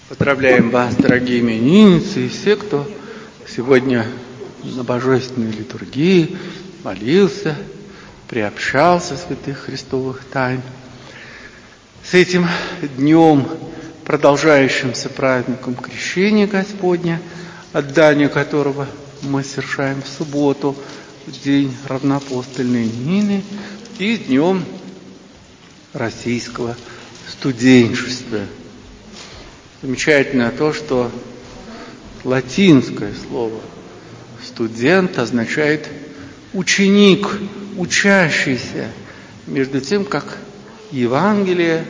Поздравляем вас, дорогие именинницы, и все, кто сегодня на божественной литургии молился, приобщался святых христовых тайн. С этим днем, продолжающимся праздником Крещения Господня, отдание которого мы совершаем в субботу, в день равноапостольной Нины, и днем российского студенчества. Замечательно то, что латинское слово «студент» означает «ученик», «учащийся», между тем, как Евангелие,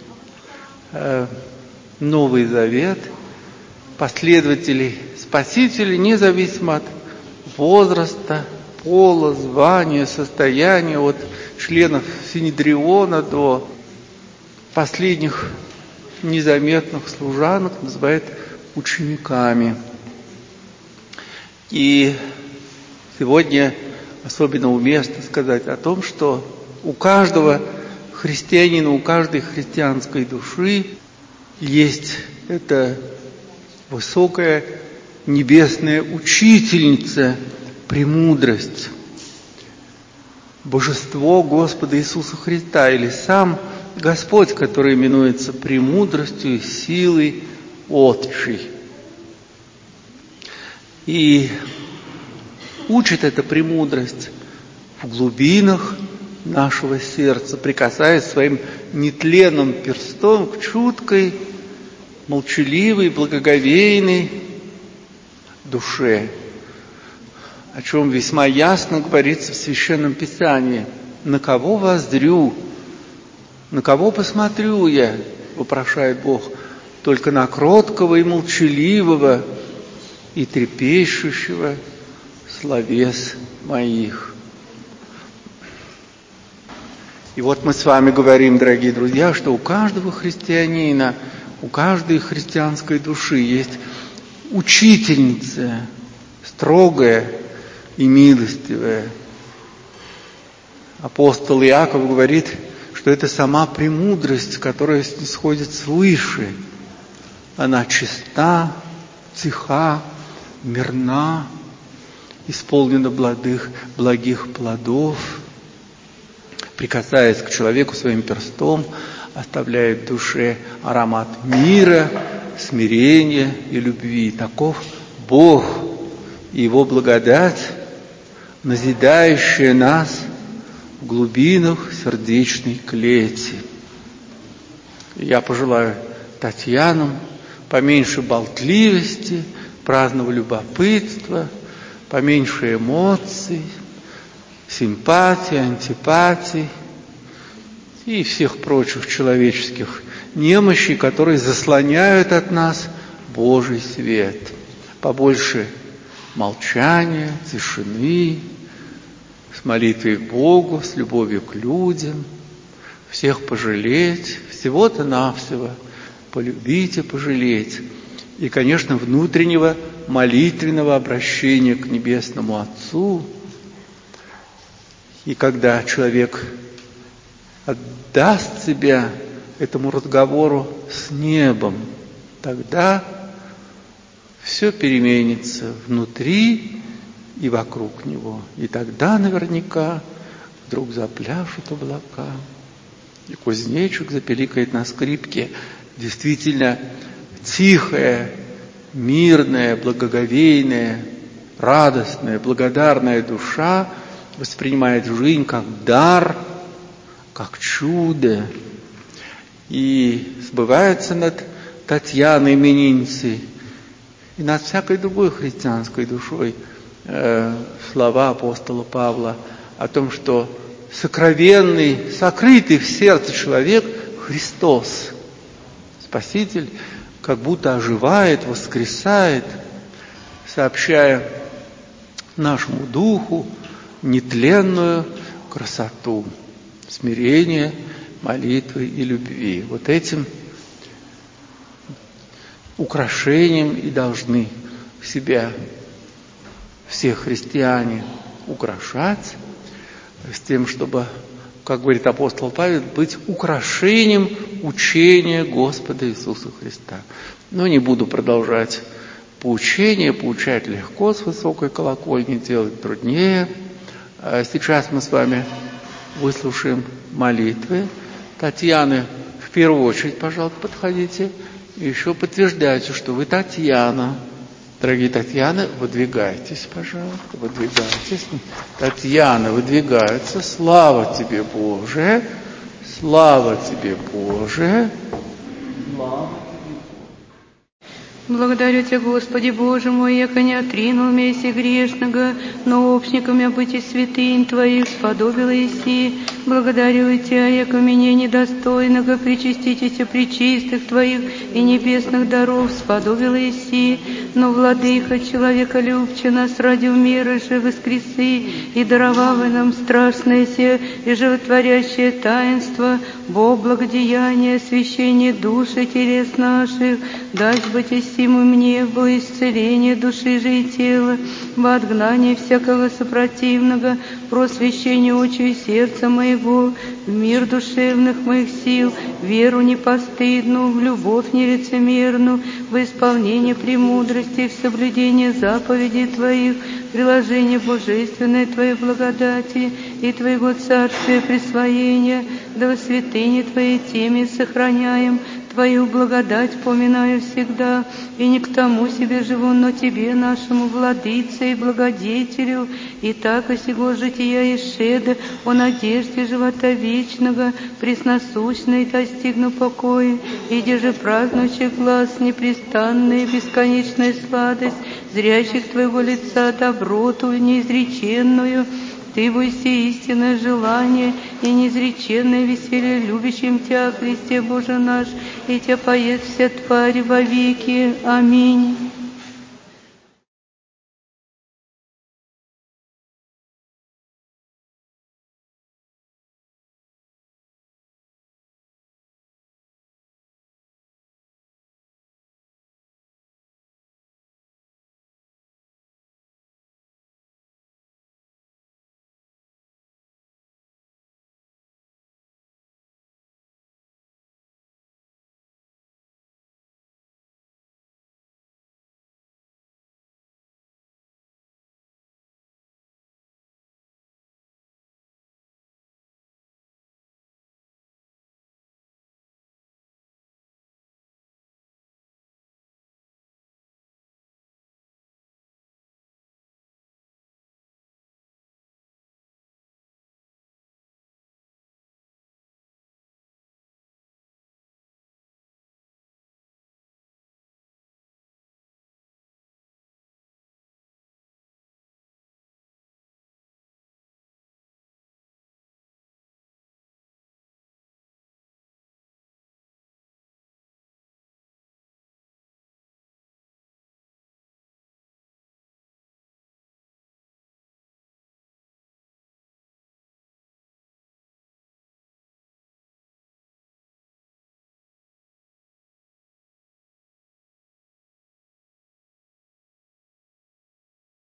Новый Завет, последователи Спасителя, независимо от возраста, пола, звания, состояния, от членов Синедриона до последних незаметных служанок, называет учениками. И сегодня особенно уместно сказать о том, что у каждого христианина, у каждой христианской души есть эта высокая небесная учительница, премудрость, божество Господа Иисуса Христа, или сам Господь, который именуется премудростью и силой отчей. И учит эта премудрость в глубинах нашего сердца, прикасаясь своим нетленным перстом к чуткой, молчаливой, благоговейной душе, о чем весьма ясно говорится в Священном Писании. «На кого воззрю, на кого посмотрю я, вопрошает Бог, только на кроткого и молчаливого и трепещущего словес моих». И вот мы с вами говорим, дорогие друзья, что у каждого христианина, у каждой христианской души есть учительница, строгая и милостивая. Апостол Иаков говорит, что это сама премудрость, которая снисходит свыше. Она чиста, тиха, мирна, исполнена благих плодов, прикасаясь к человеку своим перстом, оставляет в душе аромат мира, смирения и любви. Таков Бог и Его благодать, назидающая нас в глубинах сердечной клети. Я пожелаю Татьянам поменьше болтливости, праздного любопытства, поменьше эмоций, симпатий, антипатий и всех прочих человеческих немощей, которые заслоняют от нас Божий свет. Побольше молчания, тишины, с молитвой к Богу, с любовью к людям, всех пожалеть, всего-то навсего полюбить и пожалеть. И, конечно, внутреннего молитвенного обращения к Небесному Отцу. И когда человек отдаст себя этому разговору с небом, тогда все переменится внутри и вокруг него. И тогда наверняка вдруг запляшут облака, и кузнечик запеликает на скрипке. Действительно тихая, мирная, благоговейная, радостная, благодарная душа воспринимает жизнь как дар, как чудо. И сбывается над Татьяной именинницей и над всякой другой христианской душой слова апостола Павла о том, что сокровенный, сокрытый в сердце человек Христос, Спаситель, как будто оживает, воскресает, сообщая нашему духу нетленную красоту смирения, молитвы и любви. Вот этим украшением и должны себя все христиане украшать, с тем, чтобы как говорит апостол Павел, быть украшением учения Господа Иисуса Христа. Но не буду продолжать поучение, поучать легко с высокой колокольни, делать труднее. Сейчас мы с вами выслушаем молитвы. Татьяна, в первую очередь, пожалуйста, подходите. И еще подтверждайте, что вы Татьяна. Дорогие Татьяны, выдвигайтесь, пожалуйста, выдвигайтесь. Татьяна выдвигается. Слава тебе, Боже! Слава тебе, Боже! Слава тебе. Благодарю Тебя, Господи Боже мой, яко не отринул меси грешного, но общниками быть и святынь Твоих сподобила еси. Благодарю Тебя, яко меня недостойного причаститеся пречистых Твоих и небесных даров сподобила еси. Но, Владыка, человека любче нас ради умира же воскресы, и даровавы нам страшное се и животворящее таинство, Бог благодеяние, освящение души телес наших, дать быть истиму мне во исцеление души же и тела, во отгнание всякого сопротивного, просвещение очи и сердца моего, в мир душевных моих сил, веру непостыдную, в любовь нелицемерную, в исполнение премудрости, в соблюдение заповедей Твоих, приложение божественной Твоей благодати и Твоего царствия присвоения, да во святыне Твоей теме сохраняем, Твою благодать поминаю всегда, и не к тому себе живу, но Тебе, нашему Владыце и Благодетелю, и так и сего жития и шеда, о надежде живота вечного, пресносущной достигну покоя, иди же празднующий глаз, непрестанная бесконечная сладость, зрящих Твоего лица доброту неизреченную, Ты воси истинное желание и неизреченное веселье любящим Тебя, Христе Боже наш, и Тебя поет вся тварь во веки. Аминь.